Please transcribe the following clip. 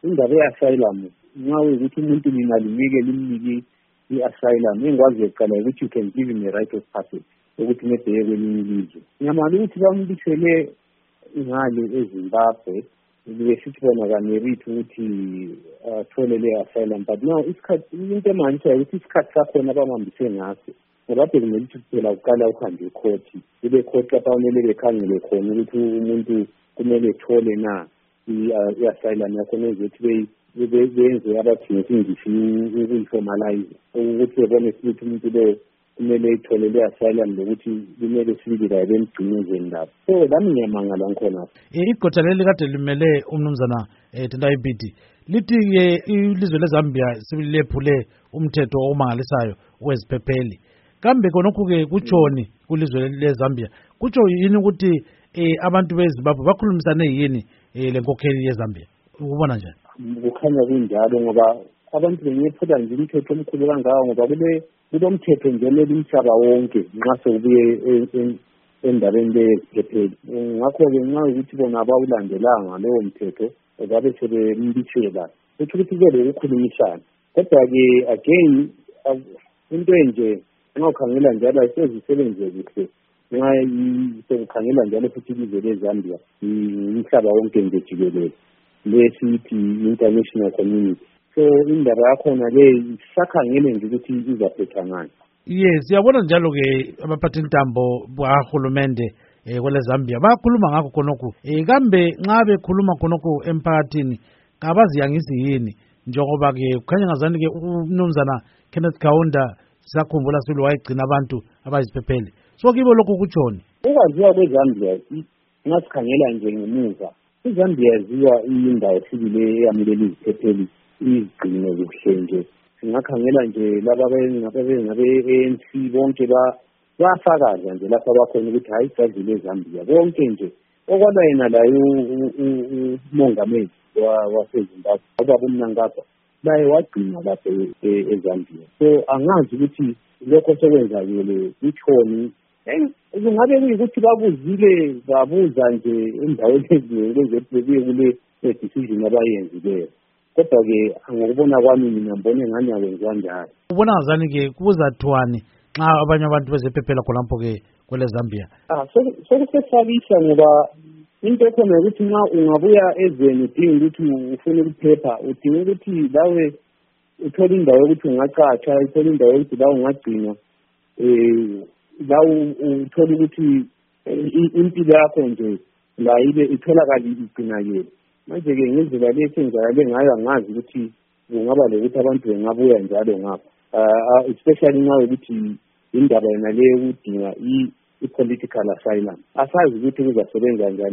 indaba ye-asylum nxa ukuthi umuntu lingalimike limnike i-asylum engikwazi yokuqala ukuthi you can give him a right of passage ukuthi ngedeye kwelinye ilizwe. Ngiyamala ukuthi bambisele ngale eZimbabwe besithi bona kamerit ukuthi athole le-asylum, but now into emanyisayo ukuthi isikhathi sakhona abamhambise ngaso ngoba bekumele ukuthi kuphela uqala uhambe ekhoti, kube khoti lapha kumele bekhangele khona ukuthi umuntu kumele ethole na i-asylum yakhona ezokuthi benze abathi ngesingisi ukuyiformalize ukuthi bebone ukuthi umuntu lo kumele ithole le-asylum lokuthi kumele sibili kaye bemgcinezeni lapho. So lami ngiyamangala ngikhona. Igqotha leli kade limele umnumzana Tendai Biti lithi-ke ilizwe leZambia sililephule umthetho omangalisayo weziphepheli. Kambe khonokhu-ke kutshoni kulizwe leZambia? Kutsho yini ukuthi abantu beZimbabwe bakhulumisane yini lenkokheli yeZambia? Ukubona njani? Kukhanya kunjalo ngoba abantu benyephula nje umthetho omkhulu kangaka ngoba kulo mthetho nje omele umhlaba wonke nxa sekubuye endabeni leziphepheli. Ngakho-ke nxa ukuthi bona abawulandelanga lowo mthetho babe sebembisela kuthi ukuthi kube lokukhulumisana. Kodwa-ke again into enje nxa ukhangela njalo ayisezisebenze kuhle nxa sekukhangela njalo futhi ilizwe leZambia umhlaba wonke nje jikelele lesithi international community. So indaba yakhona le isakhangele nje ukuthi izaphetha ngani. Yes, siyabona njalo-ke abaphathintambo bahulumende kwele Zambia bayakhuluma ngakho khonokhu. Kambe nxa bekhuluma khonokhu emphakathini kabaziyangisi yini? Njengoba-ke kukhanya ngazani-ke umnumzana Kenneth Kaunda sakhumbula silo wayegcina abantu abayiziphepheli. So kibo lokhu kutshoni? Ukwaziwa kweZambia nxa sikhangela nje ngemuva, iZambia yaziwa iyindawo sibile eyamulela iziphepheli izigcine kuhle nje. Singakhangela nje laba ngabe-ANC bonke bayafakaza nje lapha bakhona ukuthi hayi sadlule eZambia bonke nje okwala yena layo umongameli waseZimbabwe ubaba uMnangagwa laye wagcina lapha eZambia. So angazi ukuthi lokho sekwenzakele kutshoni. Kungabe kuyikuthi babuzile babuza nje endaweni ezinye kule decision abayenzileyo. Kodwa-ke ngokubona kwami mina mbone ngani akwenziwa njalo. Ubona ngazani-ke kuzathiwani nxa abanye abantu bezephephela khonapho-ke kwele Zambia? Sokusesabisa ngoba into ekhona ukuthi nxa ungabuya ezweni udinga ukuthi ufune ukuphepha, udinga ukuthi lawe uthole indawo yokuthi ungacatsha, uthole indawo yokuthi la ungagcinwa, la uthole ukuthi impilo yakho nje la ibe itholakala igcinakele. Manje-ke ngendlela le esenzakale ngayo angazi ukuthi kungaba lokuthi abantu bengabuya njalo ngapha, especially nxa ukuthi indaba yona le yokudinga i-political asylum. Asazi ukuthi kuzasebenza njani.